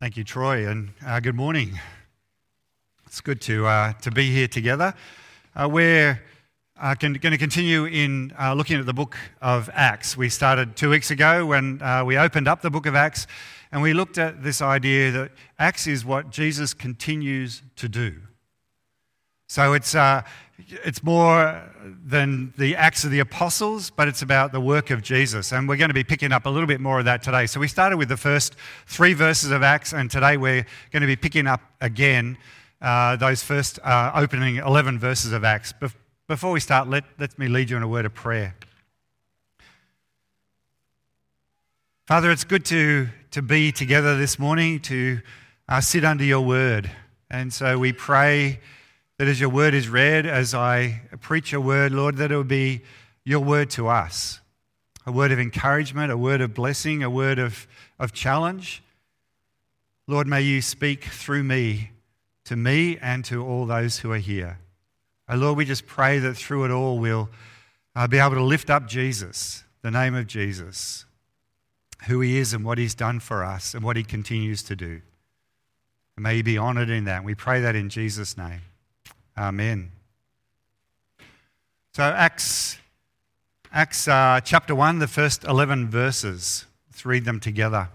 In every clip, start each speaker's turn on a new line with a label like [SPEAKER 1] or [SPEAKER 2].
[SPEAKER 1] Thank you, Troy, and good morning. It's good to be here together. We're going to continue in looking at the book of Acts. We started 2 weeks ago when we opened up the book of Acts, and we looked at this idea that Acts is what Jesus continues to do. So it's more than the Acts of the Apostles, but it's about the work of Jesus. And we're going to be picking up a little bit more of that today. So we started with the first 3 verses of Acts, and today we're going to be picking up again those first opening 11 verses of Acts. Before we start, let me lead you in a word of prayer. Father, it's good to be together this morning, to sit under your word. And so we pray that as your word is read, as I preach your word, Lord, that it will be your word to us. A word of encouragement, a word of blessing, a word of challenge. Lord, may you speak through me, to me and to all those who are here. Oh, Lord, we just pray that through it all we'll be able to lift up Jesus, the name of Jesus, who he is and what he's done for us and what he continues to do. And may you be honoured in that. We pray that in Jesus' name. Amen. So Acts chapter 1, the first 11 verses. Let's read them together.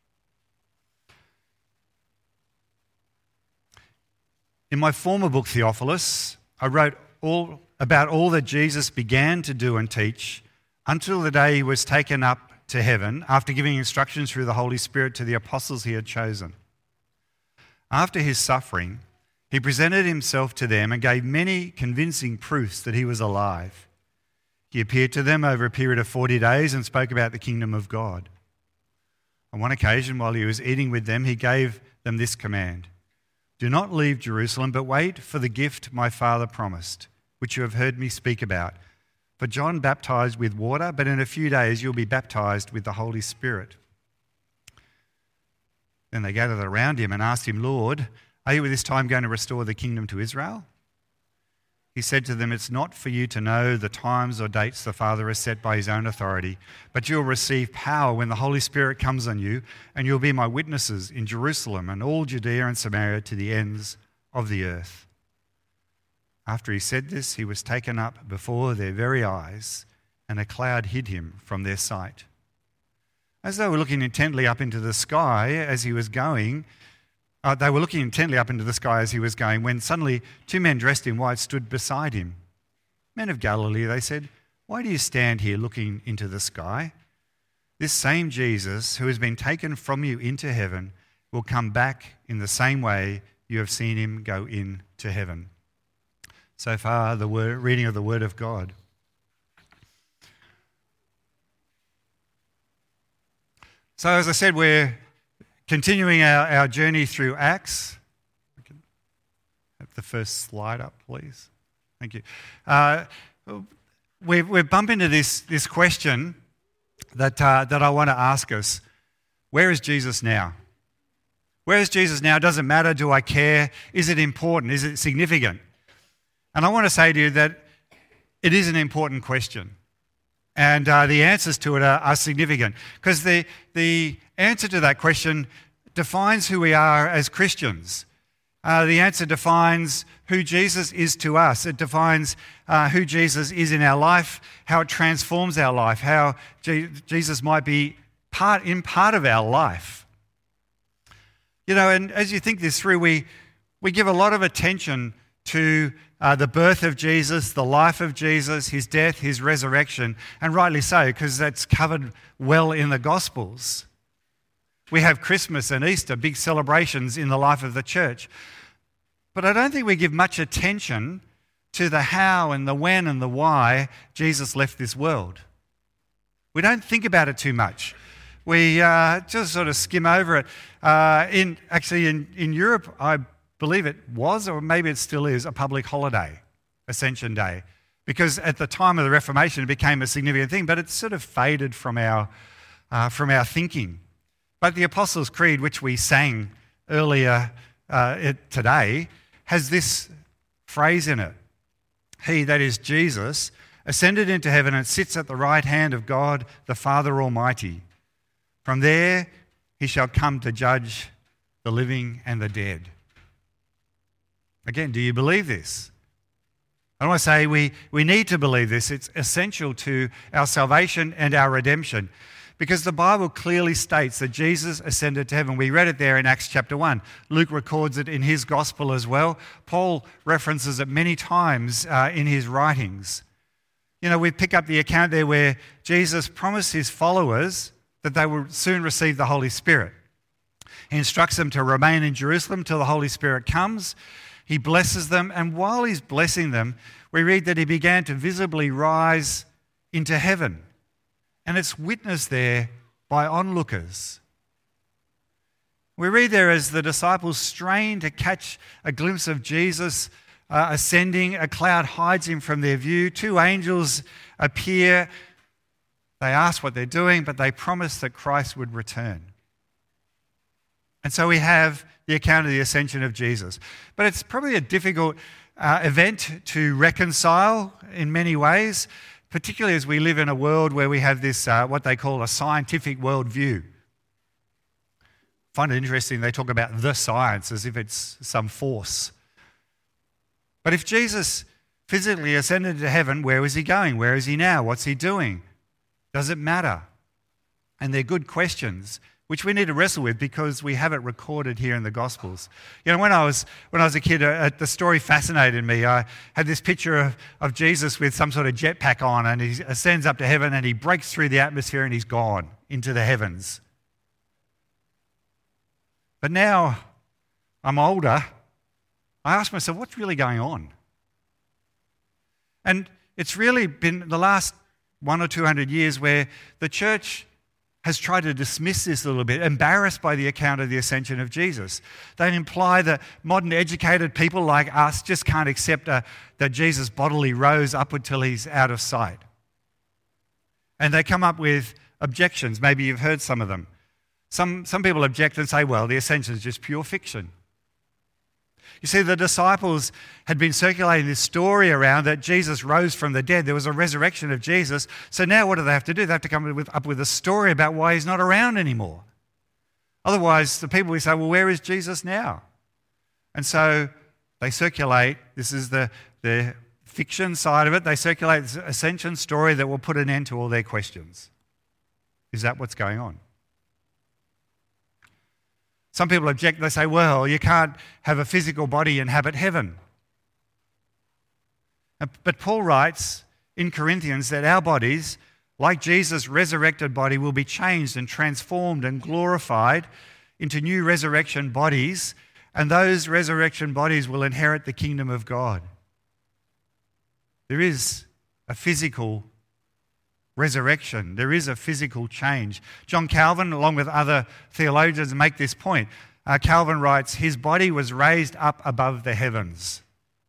[SPEAKER 1] In my former book, Theophilus, I wrote about all that Jesus began to do and teach until the day he was taken up to heaven after giving instructions through the Holy Spirit to the apostles he had chosen. After his suffering, he presented himself to them and gave many convincing proofs that he was alive. He appeared to them over a period of 40 days and spoke about the kingdom of God. On one occasion, while he was eating with them, he gave them this command: "Do not leave Jerusalem, but wait for the gift my Father promised, which you have heard me speak about. For John baptized with water, but in a few days you'll be baptized with the Holy Spirit." Then they gathered around him and asked him, "Lord, are you at this time going to restore the kingdom to Israel?" He said to them, "It's not for you to know the times or dates the Father has set by his own authority, but you'll receive power when the Holy Spirit comes on you, and you'll be my witnesses in Jerusalem and all Judea and Samaria to the ends of the earth." After he said this, he was taken up before their very eyes, and a cloud hid him from their sight. As they were looking intently up into the sky as he was going, when suddenly 2 men dressed in white stood beside him. "Men of Galilee," they said, "why do you stand here looking into the sky? This same Jesus who has been taken from you into heaven will come back in the same way you have seen him go into heaven." So far, the reading of the Word of God. So as I said, we're continuing our journey through Acts. Have the first slide up, please. Thank you. We're bumping into this question that I want to ask us. Where is Jesus now? Where is Jesus now? Does it matter? Do I care? Is it important? Is it significant? And I want to say to you that it is an important question. And the answers to it are significant, because the answer to that question defines who we are as Christians. The answer defines who Jesus is to us. It defines who Jesus is in our life, how it transforms our life, how Jesus might be part of our life. You know, and as you think this through, we give a lot of attention to the birth of Jesus, the life of Jesus, his death, his resurrection, and rightly so, because that's covered well in the Gospels. We have Christmas and Easter, big celebrations in the life of the church. But I don't think we give much attention to the how and the when and the why Jesus left this world. We don't think about it too much. We just sort of skim over it. In Europe, I believe it was, or maybe it still is, a public holiday, Ascension Day, because at the time of the Reformation it became a significant thing, but it sort of faded from our thinking. But the Apostles' Creed, which we sang earlier today, has this phrase in it: "He," that is Jesus, "ascended into heaven and sits at the right hand of God the Father Almighty. From there he shall come to judge the the living and the dead. Again, do you believe this? I want to say we need to believe this. It's essential to our salvation and our redemption, because the Bible clearly states that Jesus ascended to heaven. We read it there in Acts chapter 1. Luke records it in his gospel as well. Paul references it many times in his writings. You know, we pick up the account there where Jesus promised his followers that they will soon receive the Holy Spirit. He instructs them to remain in Jerusalem till the Holy Spirit comes. He blesses them, and while he's blessing them, we read that he began to visibly rise into heaven. And it's witnessed there by onlookers. We read there as the disciples strain to catch a glimpse of Jesus ascending, a cloud hides him from their view. Two angels appear. They ask what they're doing, but they promise that Christ would return. And so we have the account of the ascension of Jesus. But it's probably a difficult event to reconcile in many ways, particularly as we live in a world where we have this, what they call a scientific worldview. I find it interesting they talk about the science as if it's some force. But if Jesus physically ascended to heaven, where was he going? Where is he now? What's he doing? Does it matter? And they're good questions, which we need to wrestle with because we have it recorded here in the Gospels. You know, when I was a kid, the story fascinated me. I had this picture of Jesus with some sort of jetpack on, and he ascends up to heaven and he breaks through the atmosphere and he's gone into the heavens. But now I'm older, I ask myself, what's really going on? And it's really been the last 100 or 200 years where the church has tried to dismiss this a little bit, embarrassed by the account of the ascension of Jesus. They imply that modern educated people like us just can't accept that Jesus bodily rose upward till he's out of sight. And they come up with objections. Maybe you've heard some of them. Some people object and say, well, the ascension is just pure fiction. You see, the disciples had been circulating this story around that Jesus rose from the dead. There was a resurrection of Jesus. So now what do they have to do? They have to come up with a story about why he's not around anymore. Otherwise, the people will say, well, where is Jesus now? And so they circulate, this is the fiction side of it, they circulate this ascension story that will put an end to all their questions. Is that what's going on? Some people object, they say, well, you can't have a physical body inhabit heaven. But Paul writes in Corinthians that our bodies, like Jesus' resurrected body, will be changed and transformed and glorified into new resurrection bodies, and those resurrection bodies will inherit the kingdom of God. There is a physical resurrection. There is a physical change. John Calvin, along with other theologians, make this point. Calvin writes, his body was raised up above the heavens.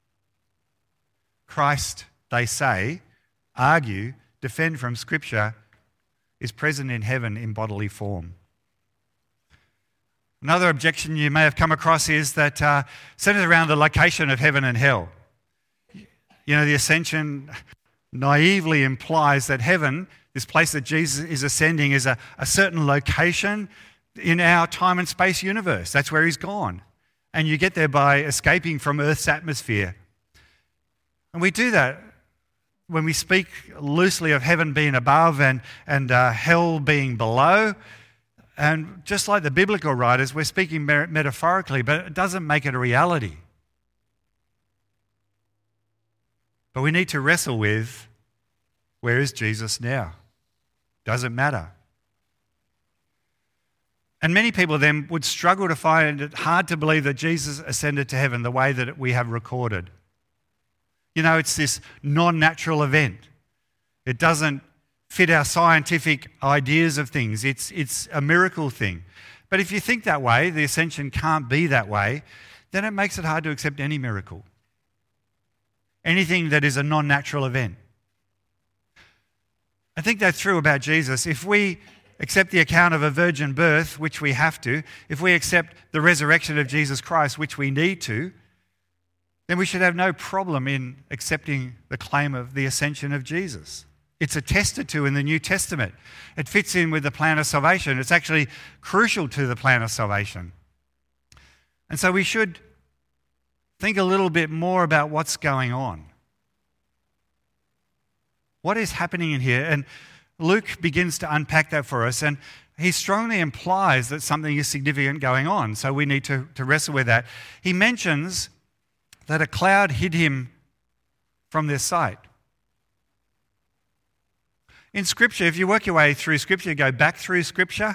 [SPEAKER 1] Christ, they say, argue, defend from Scripture, is present in heaven in bodily form. Another objection you may have come across is that centers around the location of heaven and hell. You know, the ascension naively implies that heaven, this place that Jesus is ascending, is a certain location in our time and space universe. That's where he's gone. And you get there by escaping from Earth's atmosphere. And we do that when we speak loosely of heaven being above and hell being below. And just like the biblical writers, we're speaking metaphorically, but it doesn't make it a reality. But we need to wrestle with, where is Jesus now? Does it matter? And many people then would struggle to find it hard to believe that Jesus ascended to heaven the way that we have recorded. You know, it's this non-natural event. It doesn't fit our scientific ideas of things. It's a miracle thing. But if you think that way, the ascension can't be that way, then it makes it hard to accept any miracle. Anything that is a non-natural event. I think that's true about Jesus. If we accept the account of a virgin birth, which we have to, if we accept the resurrection of Jesus Christ, which we need to, then we should have no problem in accepting the claim of the ascension of Jesus. It's attested to in the New Testament. It fits in with the plan of salvation. It's actually crucial to the plan of salvation. And so we should think a little bit more about what's going on. What is happening in here? And Luke begins to unpack that for us, and he strongly implies that something is significant going on, so we need to wrestle with that. He mentions that a cloud hid him from their sight. In Scripture, if you work your way through Scripture, go back through Scripture,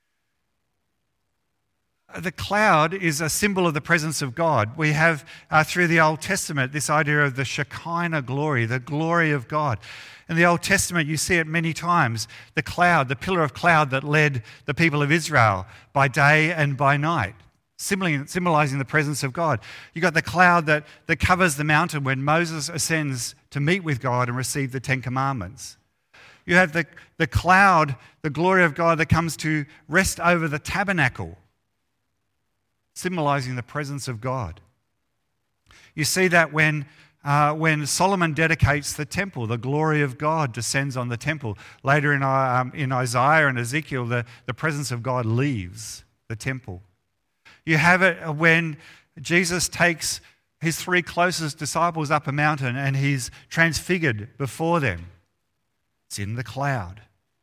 [SPEAKER 1] the cloud is a symbol of the presence of God. We have, through the Old Testament, this idea of the Shekinah glory, the glory of God. In the Old Testament, you see it many times, the cloud, the pillar of cloud that led the people of Israel by day and by night, symbolizing the presence of God. You've got the cloud that covers the mountain when Moses ascends to meet with God and receive the Ten Commandments. You have the cloud, the glory of God that comes to rest over the tabernacle, symbolizing the presence of God. You see that when Solomon dedicates the temple, the glory of God descends on the temple. Later in Isaiah and Ezekiel, the presence of God leaves the temple. You have it when Jesus takes his 3 closest disciples up a mountain and he's transfigured before them. It's in the cloud.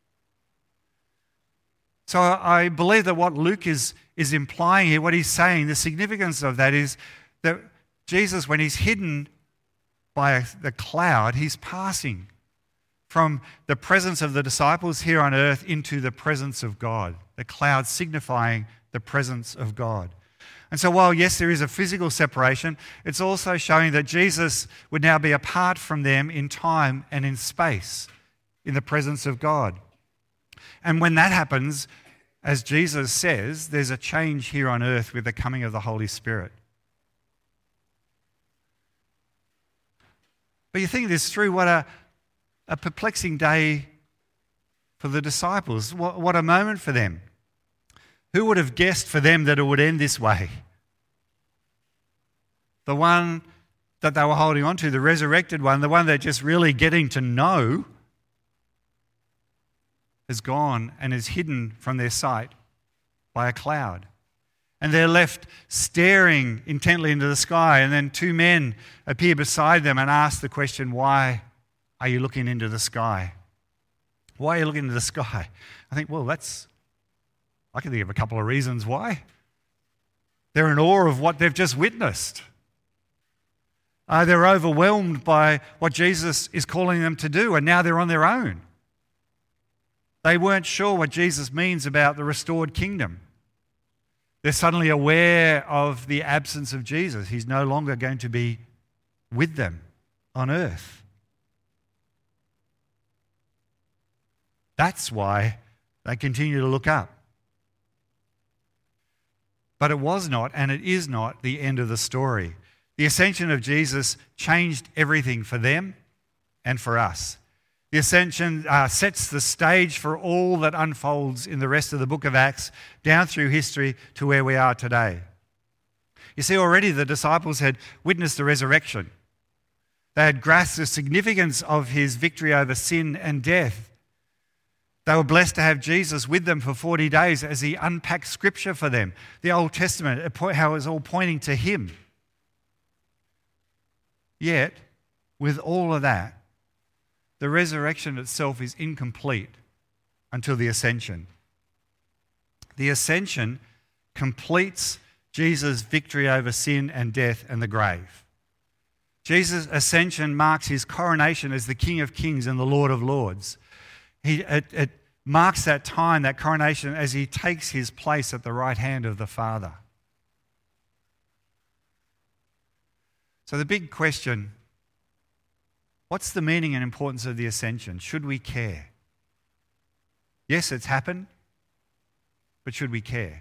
[SPEAKER 1] So I believe that what Luke is implying here, what he's saying, the significance of that is that Jesus, when he's hidden by the cloud, he's passing from the presence of the disciples here on earth into the presence of God, the cloud signifying the presence of God. And so while, yes, there is a physical separation, it's also showing that Jesus would now be apart from them in time and in space, in the presence of God. And when that happens, as Jesus says, there's a change here on earth with the coming of the Holy Spirit. But you think this through, what a perplexing day for the disciples. What a moment for them. Who would have guessed for them that it would end this way? The one that they were holding on to, the resurrected one, the one they're just really getting to know, is gone and is hidden from their sight by a cloud. And they're left staring intently into the sky, and then 2 men appear beside them and ask the question, why are you looking into the sky? Why are you looking into the sky? I think, well, I can think of a couple of reasons why. They're in awe of what they've just witnessed. They're overwhelmed by what Jesus is calling them to do, and now they're on their own. They weren't sure what Jesus means about the restored kingdom. They're suddenly aware of the absence of Jesus. He's no longer going to be with them on earth. That's why they continue to look up. But it was not, and it is not, the end of the story. The ascension of Jesus changed everything for them and for us. The ascension sets the stage for all that unfolds in the rest of the book of Acts, down through history to where we are today. You see, already the disciples had witnessed the resurrection. They had grasped the significance of his victory over sin and death. They were blessed to have Jesus with them for 40 days as he unpacked Scripture for them. The Old Testament, how it was all pointing to him. Yet, with all of that, the resurrection itself is incomplete until the ascension. The ascension completes Jesus' victory over sin and death and the grave. Jesus' ascension marks his coronation as the King of Kings and the Lord of Lords. It marks that time, that coronation, as he takes his place at the right hand of the Father. So the big question, what's the meaning and importance of the ascension? Should we care? Yes, it's happened, but should we care?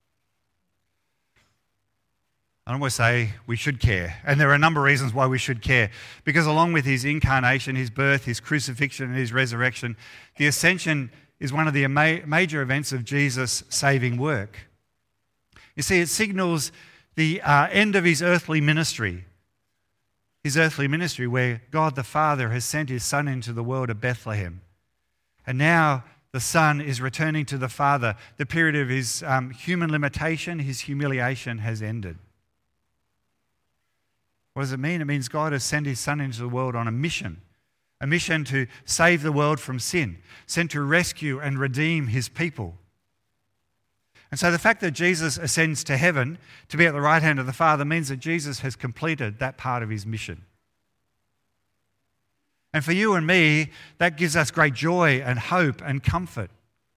[SPEAKER 1] I always say we should care, and there are a number of reasons why we should care. Because along with his incarnation, his birth, his crucifixion, and his resurrection, the ascension is one of the major events of Jesus' saving work. You see, it signals the end of his earthly ministry. His earthly ministry where God the Father has sent his Son into the world of Bethlehem. And now the Son is returning to the Father. The period of his human limitation, his humiliation has ended. What does it mean? It means God has sent his Son into the world on a mission to save the world from sin, sent to rescue and redeem his people. And so the fact that Jesus ascends to heaven to be at the right hand of the Father means that Jesus has completed that part of his mission. And for you and me, that gives us great joy and hope and comfort.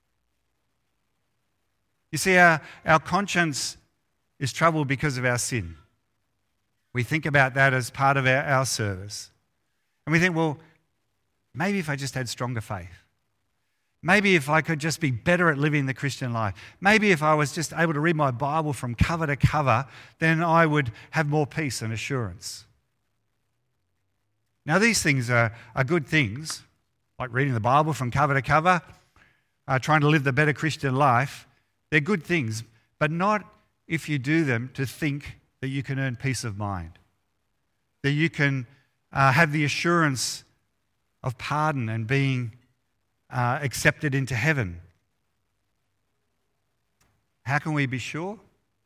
[SPEAKER 1] You see, our conscience is troubled because of our sin. We think about that as part of our service. And we think, well, maybe if I just had stronger faith. Maybe if I could just be better at living the Christian life. Maybe if I was just able to read my Bible from cover to cover, then I would have more peace and assurance. Now, these things are good things, like reading the Bible from cover to cover, trying to live the better Christian life. They're good things, but not if you do them to think that you can earn peace of mind, that you can have the assurance of pardon and being accepted into heaven. How can we be sure?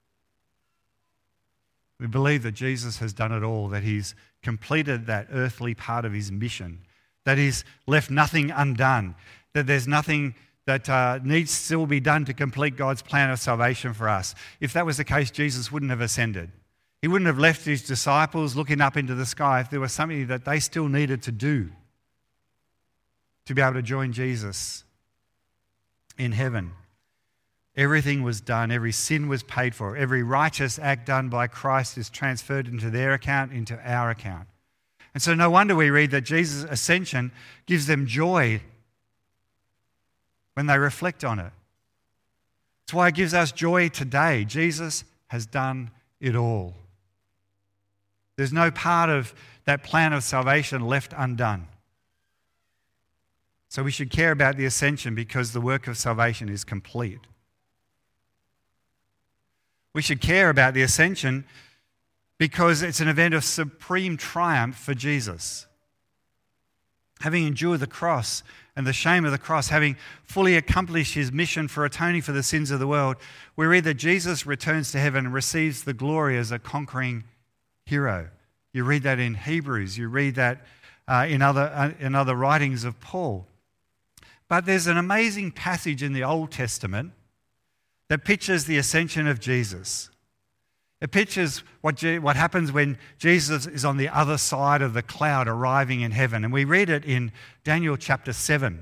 [SPEAKER 1] We believe that Jesus has done it all, that he's completed that earthly part of his mission, that he's left nothing undone, that there's nothing that needs still be done to complete God's plan of salvation for us. If that was the case, Jesus wouldn't have ascended. He wouldn't have left his disciples looking up into the sky if there was something that they still needed to do to be able to join Jesus in heaven. Everything was done. Every sin was paid for. Every righteous act done by Christ is transferred into their account, into our account. And so no wonder we read that Jesus' ascension gives them joy when they reflect on it. That's why it gives us joy today. Jesus has done it all. There's no part of that plan of salvation left undone. So we should care about the ascension because the work of salvation is complete. We should care about the ascension because it's an event of supreme triumph for Jesus. Having endured the cross and the shame of the cross, having fully accomplished his mission for atoning for the sins of the world, we read that Jesus returns to heaven and receives the glory as a conquering hero. You read that in Hebrews. You read that in other writings of Paul. But there's an amazing passage in the Old Testament that pictures the ascension of Jesus. It pictures what happens when Jesus is on the other side of the cloud arriving in heaven. And we read it in Daniel chapter 7.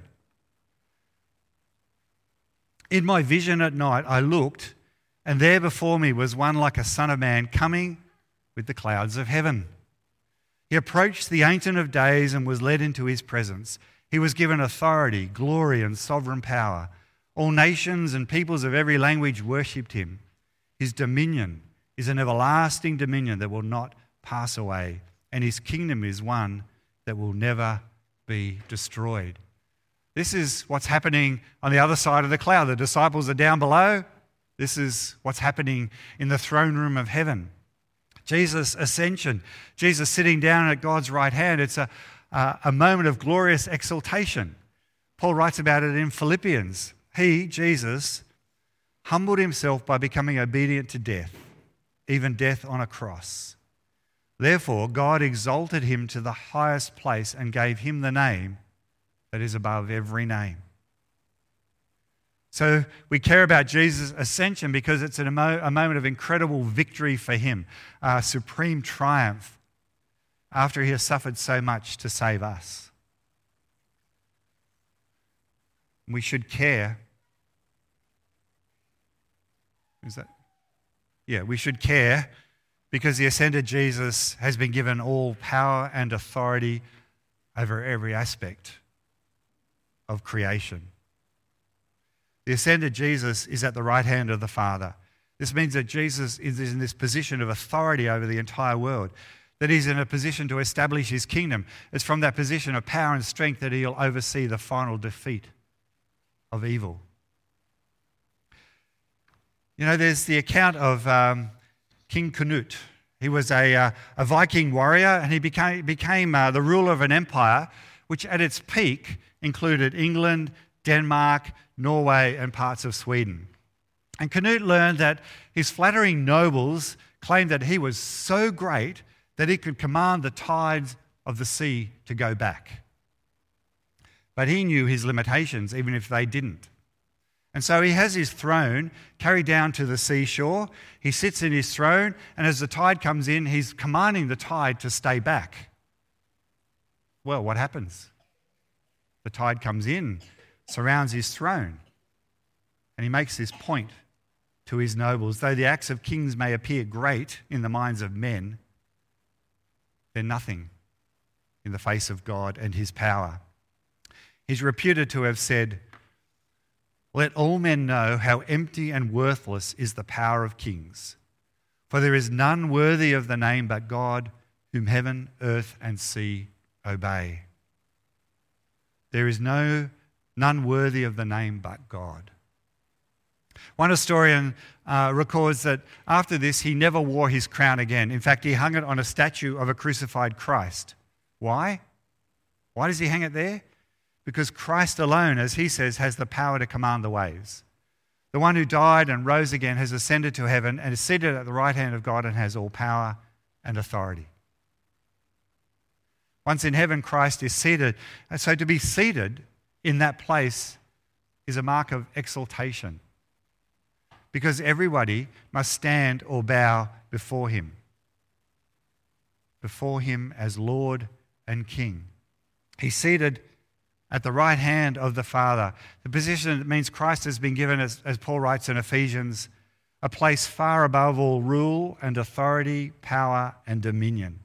[SPEAKER 1] In my vision at night I looked, and there before me was one like a son of man coming with the clouds of heaven. He approached the Ancient of Days and was led into his presence. He was given authority, glory, and sovereign power. All nations and peoples of every language worshipped him. His dominion is an everlasting dominion that will not pass away, and his kingdom is one that will never be destroyed. This is what's happening on the other side of the cloud. The disciples are down below. This is what's happening in the throne room of heaven. Jesus' ascension, Jesus sitting down at God's right hand, it's a moment of glorious exaltation. Paul writes about it in Philippians. He, Jesus, humbled himself by becoming obedient to death, even death on a cross. Therefore, God exalted him to the highest place and gave him the name that is above every name. So we care about Jesus' ascension because it's a moment of incredible victory for him, a supreme triumph after he has suffered so much to save us. We should care. We should care because the ascended Jesus has been given all power and authority over every aspect of creation. The ascended Jesus is at the right hand of the Father. This means that Jesus is in this position of authority over the entire world, that he's in a position to establish his kingdom. It's from that position of power and strength that he'll oversee the final defeat of evil. You know, there's the account of King Canute. He was a Viking warrior, and he became the ruler of an empire which at its peak included England, Denmark, Norway, and parts of Sweden. And Canute learned that his flattering nobles claimed that he was so great that he could command the tides of the sea to go back. But he knew his limitations, even if they didn't. And so he has his throne carried down to the seashore. He sits in his throne, and as the tide comes in, he's commanding the tide to stay back. Well, what happens? The tide comes in, surrounds his throne, and he makes this point to his nobles. Though the acts of kings may appear great in the minds of men, they're nothing in the face of God and his power. He's reputed to have said, "Let all men know how empty and worthless is the power of kings. For there is none worthy of the name but God, whom heaven, earth, and sea obey." There is none worthy of the name but God. One historian records that after this, he never wore his crown again. In fact, he hung it on a statue of a crucified Christ. Why? Why does he hang it there? Because Christ alone, as he says, has the power to command the waves. The one who died and rose again has ascended to heaven and is seated at the right hand of God and has all power and authority. Once in heaven, Christ is seated. And so to be seated in that place is a mark of exaltation, because everybody must stand or bow before him as Lord and King. He's seated at the right hand of the Father. The position that means Christ has been given, as Paul writes in Ephesians, a place far above all rule and authority, power and dominion.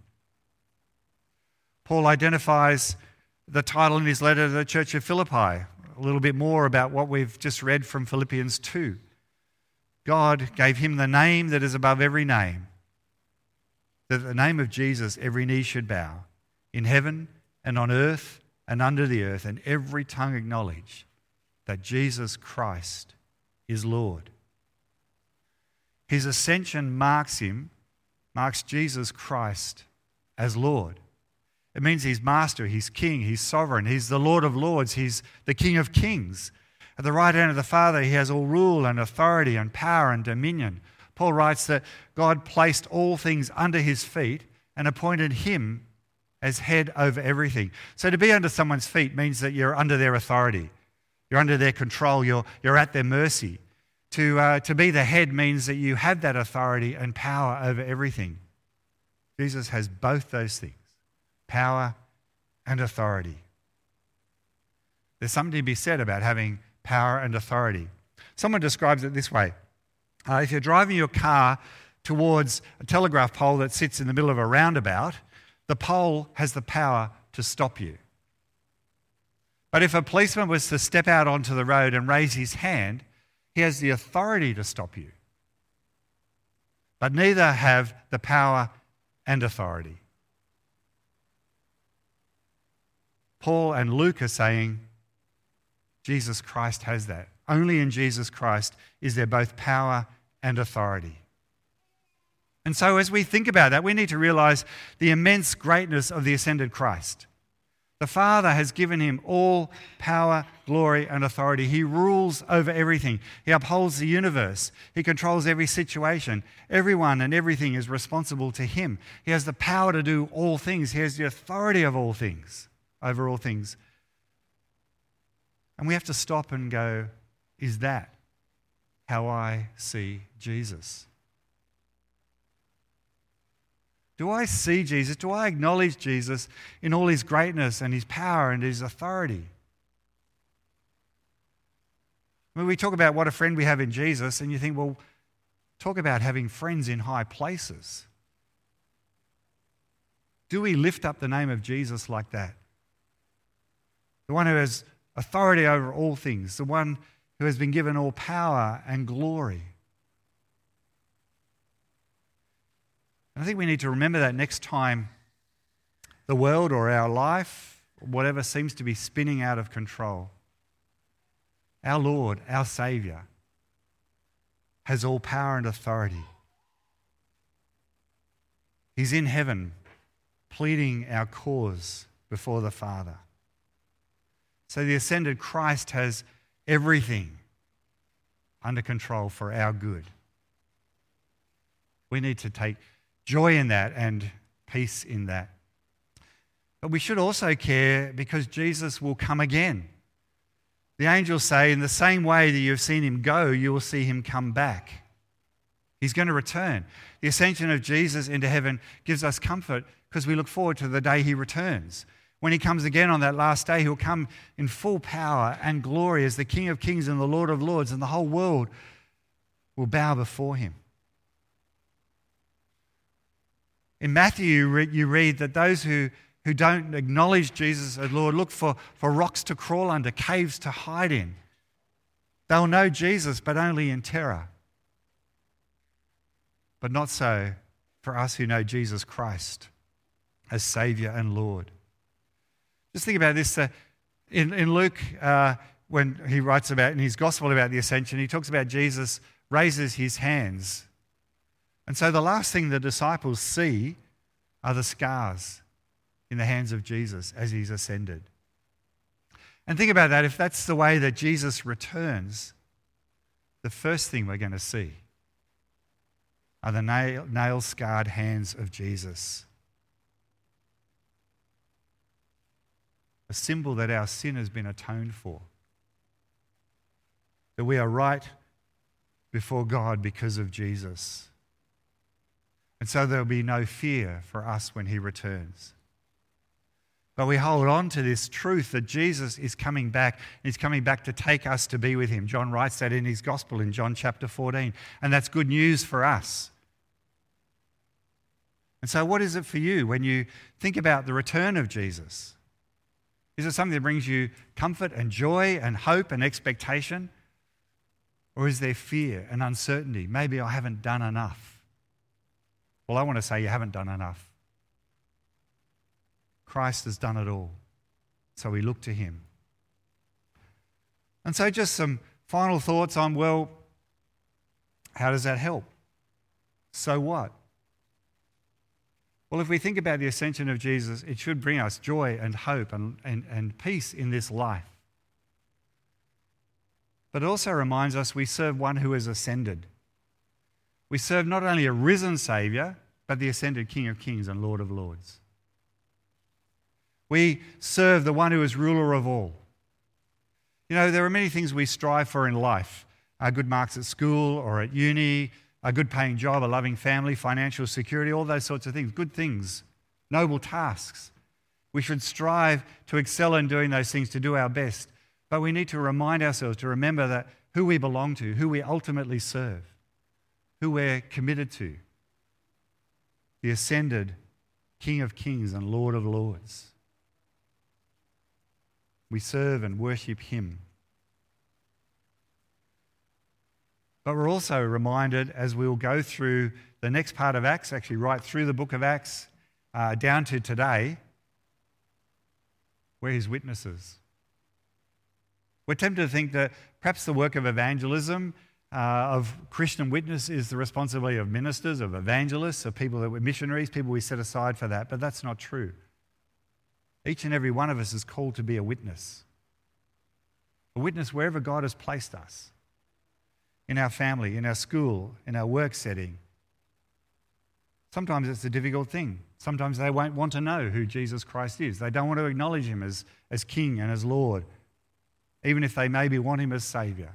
[SPEAKER 1] Paul identifies the title in his letter to the church of Philippi, a little bit more about what we've just read from Philippians 2. God gave him the name that is above every name, that at the name of Jesus every knee should bow, in heaven and on earth and under the earth, and every tongue acknowledge that Jesus Christ is Lord. His ascension marks Jesus Christ as Lord. It means he's master, he's king, he's sovereign, he's the Lord of lords, he's the King of kings. At the right hand of the Father, he has all rule and authority and power and dominion. Paul writes that God placed all things under his feet and appointed him as head over everything. So to be under someone's feet means that you're under their authority. You're under their control. You're at their mercy. To be the head means that you have that authority and power over everything. Jesus has both those things, power and authority. There's something to be said about having power and authority. Someone describes it this way. If you're driving your car towards a telegraph pole that sits in the middle of a roundabout, the pole has the power to stop you. But if a policeman was to step out onto the road and raise his hand, he has the authority to stop you. But neither have the power and authority. Paul and Luke are saying Jesus Christ has that. Only in Jesus Christ is there both power and authority. And so as we think about that, we need to realize the immense greatness of the ascended Christ. The Father has given him all power, glory, and authority. He rules over everything. He upholds the universe. He controls every situation. Everyone and everything is responsible to him. He has the power to do all things. He has the authority of all things, over all things. And we have to stop and go, is that how I see Jesus? Do I see Jesus? Do I acknowledge Jesus in all his greatness and his power and his authority? When we talk about what a friend we have in Jesus, and you think, well, talk about having friends in high places. Do we lift up the name of Jesus like that? The one who has authority over all things, the one who has been given all power and glory. I think we need to remember that next time the world or our life, whatever seems to be spinning out of control. Our Lord, our Saviour, has all power and authority. He's in heaven pleading our cause before the Father. So the ascended Christ has everything under control for our good. We need to take joy in that and peace in that. But we should also care because Jesus will come again. The angels say, in the same way that you've seen him go, you will see him come back. He's going to return. The ascension of Jesus into heaven gives us comfort because we look forward to the day he returns. When he comes again on that last day, he'll come in full power and glory as the King of Kings and the Lord of Lords, and the whole world will bow before him. In Matthew, you read that those who don't acknowledge Jesus as Lord look for rocks to crawl under, caves to hide in. They'll know Jesus, but only in terror. But not so for us who know Jesus Christ as Saviour and Lord. Just think about this. In Luke, when he writes about in his gospel about the ascension, he talks about Jesus raises his hands. And so the last thing the disciples see are the scars in the hands of Jesus as he's ascended. And think about that. If that's the way that Jesus returns, the first thing we're going to see are the nail-scarred hands of Jesus. A symbol that our sin has been atoned for. That we are right before God because of Jesus. And so there'll be no fear for us when he returns. But we hold on to this truth that Jesus is coming back. He's coming back to take us to be with him. John writes that in his gospel in John chapter 14. And that's good news for us. And so what is it for you when you think about the return of Jesus? Is it something that brings you comfort and joy and hope and expectation? Or is there fear and uncertainty? Maybe I haven't done enough. Well, I want to say you haven't done enough. Christ has done it all. So we look to him. And so just some final thoughts on, well, how does that help? So what? Well, if we think about the ascension of Jesus, it should bring us joy and hope and peace in this life. But it also reminds us we serve one who has ascended. We serve not only a risen Saviour, but the ascended King of Kings and Lord of Lords. We serve the one who is ruler of all. You know, there are many things we strive for in life. Good marks at school or at uni, a good paying job, a loving family, financial security, all those sorts of things. Good things, noble tasks. We should strive to excel in doing those things, to do our best. But we need to remind ourselves to remember that who we belong to, who we ultimately serve, who we're committed to. The ascended King of Kings and Lord of Lords. We serve and worship him. But we're also reminded as we'll go through the next part of Acts, actually right through the book of Acts, down to today, we're his witnesses. We're tempted to think that perhaps the work of evangelism, of Christian witness, is the responsibility of ministers, of evangelists, of people that were missionaries, people we set aside for that, but that's not true. Each and every one of us is called to be a witness. A witness wherever God has placed us. In our family, in our school, in our work setting. Sometimes it's a difficult thing. Sometimes they won't want to know who Jesus Christ is. They don't want to acknowledge him as King and as Lord, even if they maybe want him as Saviour.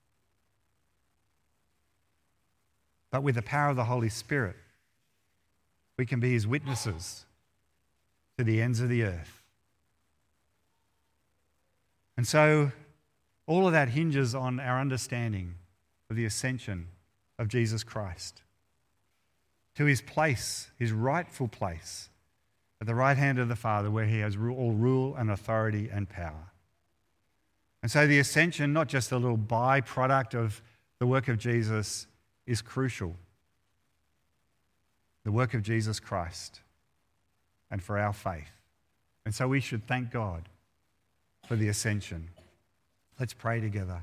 [SPEAKER 1] But with the power of the Holy Spirit, we can be his witnesses to the ends of the earth. And so all of that hinges on our understanding of the ascension of Jesus Christ to his place, his rightful place at the right hand of the Father, where he has all rule and authority and power. And so the ascension, not just a little byproduct of the work of Jesus, is crucial. The work of Jesus Christ and for our faith. And so we should thank God for the ascension. Let's pray together.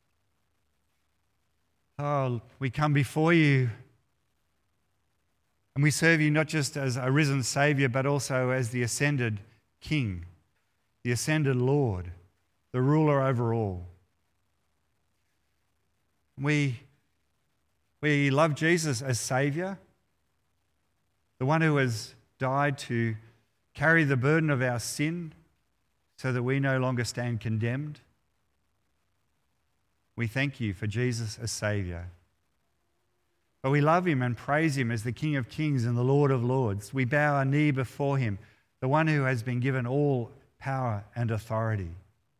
[SPEAKER 1] Oh, we come before you And we serve you not just as a risen Saviour, but also as the ascended King, the ascended Lord, the ruler over all. We love Jesus as Saviour, the one who has died to carry the burden of our sin so that we no longer stand condemned. We thank you for Jesus as Saviour. But we love him and praise him as the King of Kings and the Lord of Lords. We bow our knee before him, the one who has been given all power and authority.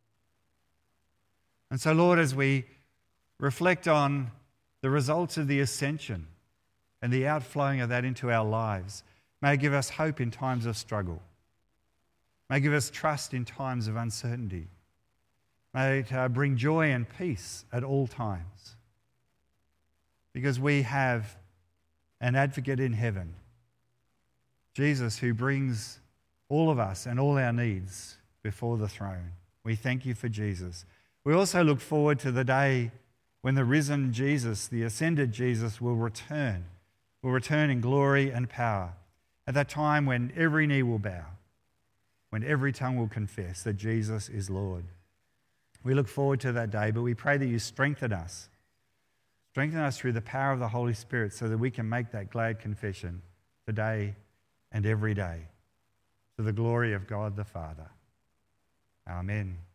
[SPEAKER 1] And so, Lord, as we reflect on the results of the ascension and the outflowing of that into our lives, may it give us hope in times of struggle. May it give us trust in times of uncertainty. May it bring joy and peace at all times. Because we have an advocate in heaven, Jesus, who brings all of us and all our needs before the throne. We thank you for Jesus. We also look forward to the day when the risen Jesus, the ascended Jesus, will return in glory and power. At that time when every knee will bow, when every tongue will confess that Jesus is Lord. We look forward to that day, but we pray that you strengthen us. Strengthen us through the power of the Holy Spirit so that we can make that glad confession today and every day to the glory of God the Father. Amen.